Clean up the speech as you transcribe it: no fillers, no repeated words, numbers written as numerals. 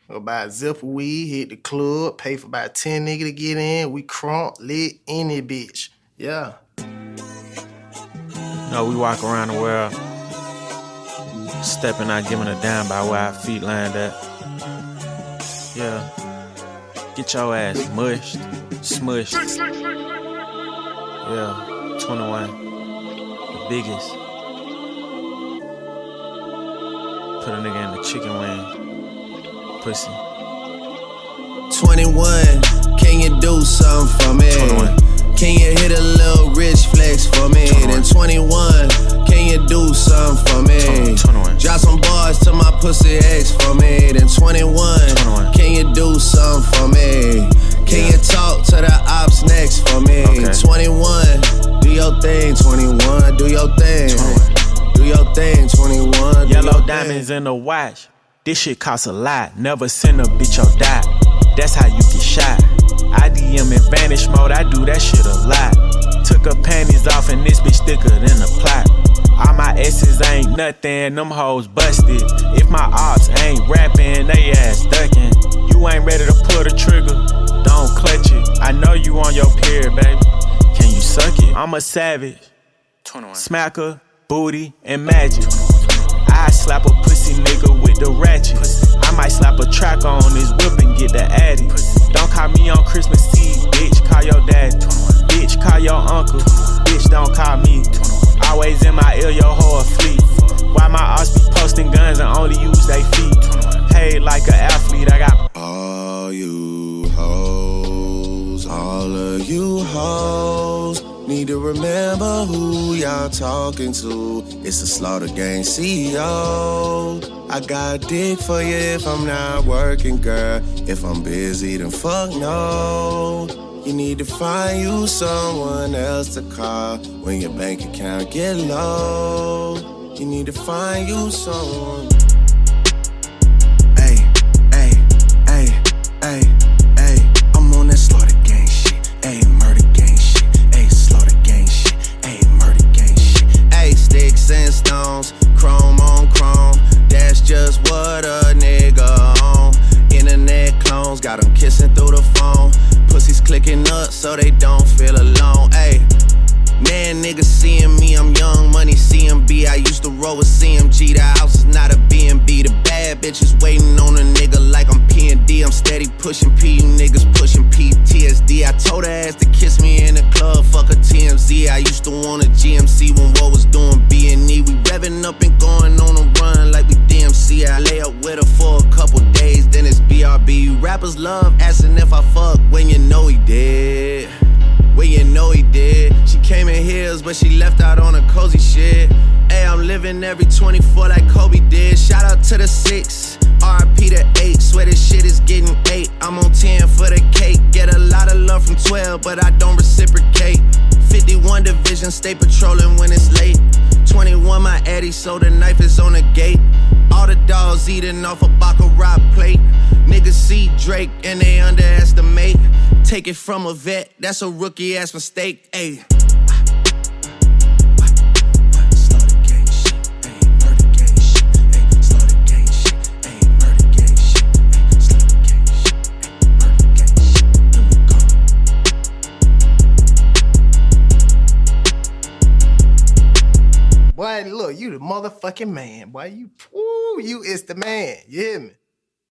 Go buy a zip of weed, hit the club, pay for about 10 niggas to get in. We crunk, lit, any bitch. Yeah. No, we walk around the world, stepping out, giving a damn by where our feet land at. Yeah. Get your ass mushed, smushed. Yeah, 21. The biggest. Put a nigga in the chicken wing. Pussy. 21, can you do something for me? 21. Can you hit a little rich flex for me? 21. Then 21, can you do something for me? 21. Drop some bars to my pussy ex for me. Then 21, 21. Can you do something for me? Can you talk to the ops next for me? Okay. 21, do your thing. 21, do your thing. 21. Do your thing. 21. Yellow diamonds in the watch. This shit costs a lot. Never send a bitch your die. That's how you get shot. I DM in vanish mode, I do that shit a lot. Took her panties off and this bitch thicker than a plot. All my S's ain't nothing, them hoes busted. If my ops ain't rapping, they ass ducking. You ain't ready to pull the trigger, don't clutch it. I know you on your period, baby. Can you suck it? I'm a savage. 21. Smacker, booty, and magic. I slap a pussy nigga with the ratchet. I might slap a track on his whip and get the addy. Don't call me on Christmas Eve, bitch, call your daddy. Bitch, call your uncle, bitch, don't call me. Always in my ear, your whole fleet. Why my ops be posting guns and only use they feet? Paid like an athlete, I got all you hoes, all of you hoes. Need to remember who y'all talking to. It's the Slaughter Gang CEO. I got dick for you if I'm not working, girl. If I'm busy, then fuck no. You need to find you someone else to call when your bank account get low. You need to find you someone. Ay, ay, ay, ay, ay. I'm on that Slaughter Gang shit. Ay, murder gang shit. Ay, Slaughter Gang shit. Ay, murder gang shit. Ay, sticks and stones, chrome on chrome. That's just what a nigga on. Internet clones got them kissing through the phone. Pussies clicking up so they don't feel alone. Ayy, man, niggas seeing me, I'm young money CMB. I used to roll with CMG. The house is not a B&B. The bad bitches waiting on a nigga like I'm P&D. I'm steady pushing P, you niggas pushing PTSD. I told her ass to kiss me in the club, fuck a TMZ. I used to want a GMC when what was doing B&E. We revving up and going on a run like we DMC. I lay up with her for a couple days, then it's BRB. You rappers love asking if I fuck when you know he did. When you know he did. She came in heels, but she left out on a cozy shit. Hey, I'm living every 24 like Kobe did. Shout out to the 6, RIP to 8. Swear this shit is getting 8. I'm on 10 for the cake. Get a lot of love from 12, but I don't reciprocate. 51 division, stay patrolling when it's late. 21 my Eddie, so the knife is on the gate. All the dogs eating off a Baccarat plate. Niggas see Drake and they underestimate. Take it from a vet, that's a rookie ass mistake. Ayy. Boy, look, you the motherfucking man. Boy, you is the man. You hear me?